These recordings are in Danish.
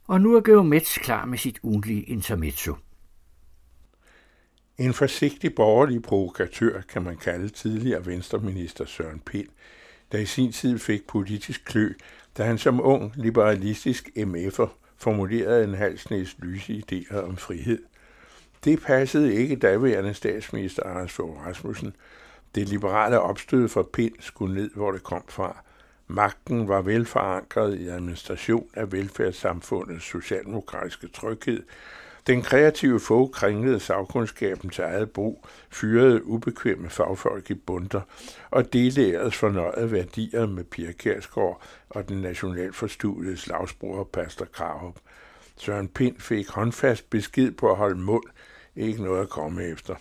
Og nu er Georg Metz klar med sit ugentlige intermezzo. En forsigtig borgerlig provokatør kan man kalde tidligere venstreminister Søren Pind, der i sin tid fik politisk klø, da han som ung liberalistisk MF'er formulerede en halv snes lyse idéer om frihed. Det passede ikke daværende statsminister Anders Fogh Rasmussen. Det liberale opstød for Pind skulle ned, hvor det kom fra. Magten var velforankret i administration af velfærdssamfundets socialdemokratiske tryghed. Den kreative Fogh kringlede sagkundskaben til eget brug, fyrede ubekvemme fagfolk i bunter og delte ellers fornøjede værdier med Pia Kjærsgaard og den nationalt forstudede slagsbror Pastor Krarup. Søren Pind fik håndfast besked på at holde mund, ikke noget at komme efter.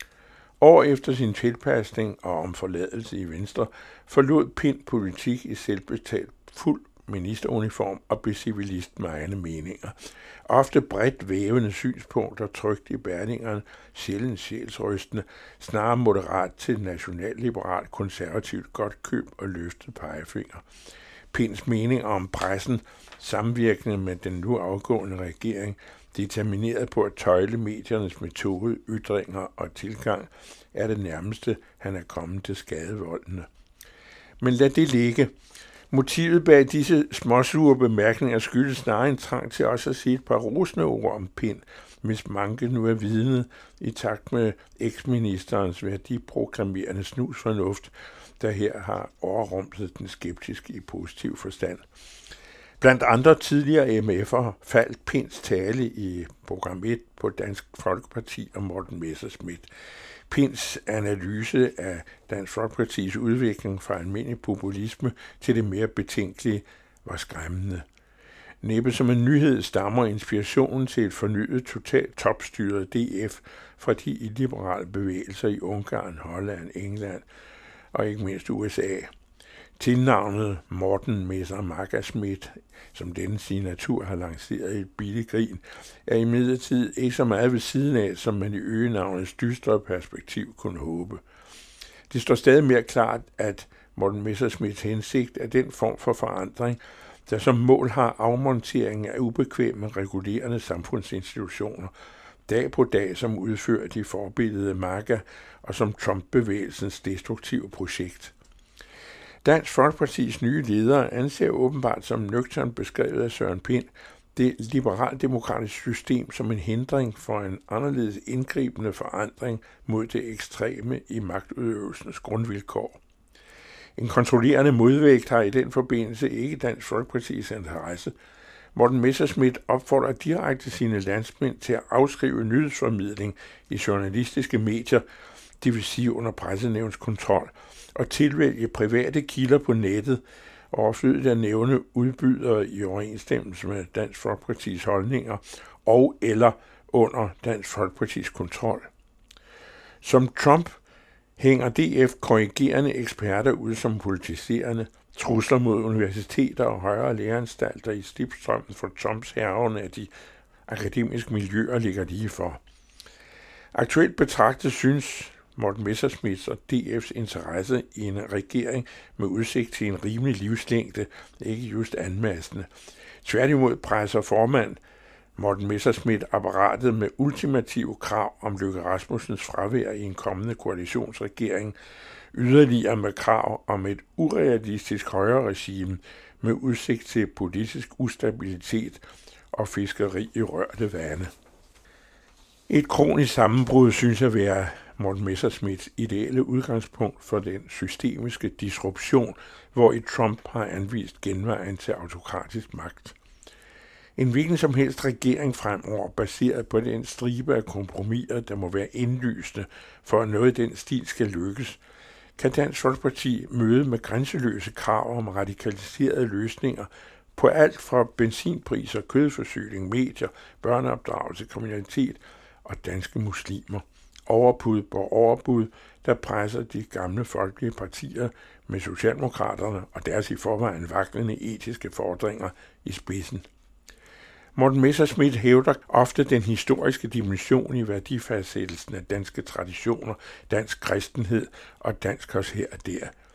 År efter sin tilpasning og om forladelse i Venstre, forlod Pind politik i selvbetalt fuld ministeruniform og blev civilist med egne meninger. Ofte bredt vævende synspunkter trykt i berningerne, sjældent sjælsrystende, snarere moderat til nationalliberalt konservativt godt køb og løftet pegefinger. Pinds mening om pressen, samvirkende med den nu afgående regering, determineret på at tøjle mediernes metode, ytringer og tilgang, er det nærmeste, han er kommet til skadevoldene. Men lad det ligge. Motivet bag disse småsure bemærkninger skyldes snarere en trang til også at sige et par rosende ord om Pind, hvis Manke nu er vidnet i takt med eksministerens værdiproklamerende snusfornuft, der her har overrumlet den skeptiske i positiv forstand. Blandt andre tidligere MF'er faldt Pinds tale i program 1 på Dansk Folkeparti og Morten Messerschmidt. Pinds analyse af Dansk Folkepartis udvikling fra almindelig populisme til det mere betænkelige var skræmmende. Næppe som en nyhed stammer inspirationen til et fornyet totalt topstyret DF fra de illiberale bevægelser i Ungarn, Holland, England og ikke mindst USA. Tilnavnet Morten Messerschmidt, som denne signatur har lanceret i et billigt grin, er imidlertid ikke så meget ved siden af, som man i øgenavnets dystre perspektiv kunne håbe. Det står stadig mere klart, at Morten Messerschmidts hensigt er den form for forandring, der som mål har afmontering af ubekvemme regulerende samfundsinstitutioner, dag på dag som udfører de forbillede MAGA og som Trump-bevægelsens destruktive projekt. Dansk Folkepartis nye ledere anser åbenbart som nøgternt beskrevet af Søren Pind det liberaldemokratiske system som en hindring for en anderledes indgribende forandring mod det ekstreme i magtudøvelsens grundvilkår. En kontrollerende modvægt har i den forbindelse ikke Dansk Folkepartis interesse. Morten Messerschmidt opfordrer direkte sine landsmænd til at afskrive nyhedsformidling i journalistiske medier, det vil sige under pressenævnskontrol, og tilvælge private kilder på nettet, overflødigt at nævne udbydere i overensstemmelse med Dansk Folkepartis holdninger og eller under Dansk Folkepartis kontrol. Som Trump hænger DF korrigerende eksperter ud som politiserende, trusler mod universiteter og højere læreanstalter i slipstrømmen for Trumps hærgerne af de akademiske miljøer ligger lige for. Aktuelt betragtet synes Morten Messerschmidts og DF's interesse i en regering med udsigt til en rimelig livslængde, ikke just anmassende. Tværtimod presser formand Morten Messerschmidt apparatet med ultimative krav om Løkke Rasmussens fravær i en kommende koalitionsregering, yderligere med krav om et urealistisk højreregime med udsigt til politisk ustabilitet og fiskeri i rørte vande. Et kronisk sammenbrud synes at være Morten Messerschmidts ideelle udgangspunkt for den systemiske disruption, hvor i Trump har anvist genvejen til autokratisk magt. En hvilken som helst regering fremover, baseret på den stribe af kompromiser, der må være indlysende for at noget i den stil skal lykkes, kan Dansk Folkeparti møde med grænseløse krav om radikaliserede løsninger på alt fra benzinpriser, kødforsyning, medier, børneopdragelse, kriminalitet og danske muslimer. Overbud på overbud, der presser de gamle folkelige partier med socialdemokraterne og deres i forvejen vaklende etiske fordringer i spidsen. Morten Messerschmidt hævder ofte den historiske dimension i værdifastsættelsen af danske traditioner, dansk kristenhed og dansk os her og der.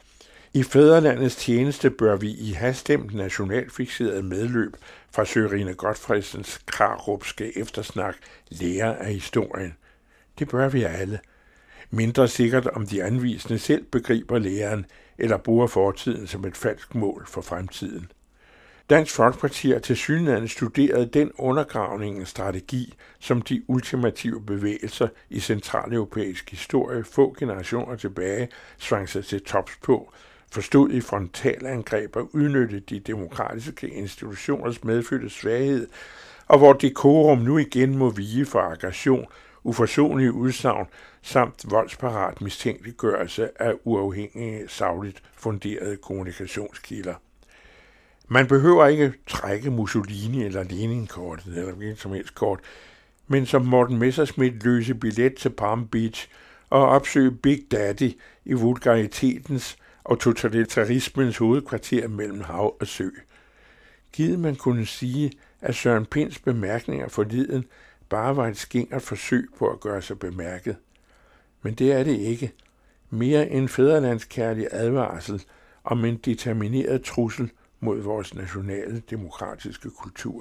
I fædrelandets tjeneste bør vi i haststemt nationalfikseret medløb fra Sørine Gotfredsens Krarupske eftersnak lære af historien. Det bør vi alle. Mindre sikkert om de anvisende selv begriber læren eller bruger fortiden som et falsk mål for fremtiden. Dansk Folkeparti har tilsyneladende studeret den undergravningens strategi, som de ultimative bevægelser i centraleuropæisk historie få generationer tilbage svang sig til tops på, forstod i frontalangreb at udnytte de demokratiske institutioners medfødte svaghed, og hvor dekorum nu igen må vige for aggression, uforsonlige udsagn samt voldsparat mistænkeliggørelse af uafhængige, sagligt funderede kommunikationskilder. Man behøver ikke trække Mussolini eller Lenin-kortet eller hvilket som helst kort, men som Morten Messerschmidt løse billet til Palm Beach og opsøge Big Daddy i vulgaritetens og totalitarismens hovedkvarter mellem hav og sø. Givet man kunne sige, at Søren Pinds bemærkninger forleden bare var et skingert forsøg på at gøre sig bemærket. Men det er det ikke. Mere en fædrelandskærlig advarsel om en determineret trussel mod vores nationale demokratiske kultur.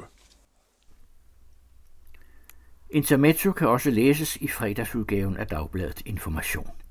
Intermezzo kan også læses i fredagsudgaven af Dagbladet Information.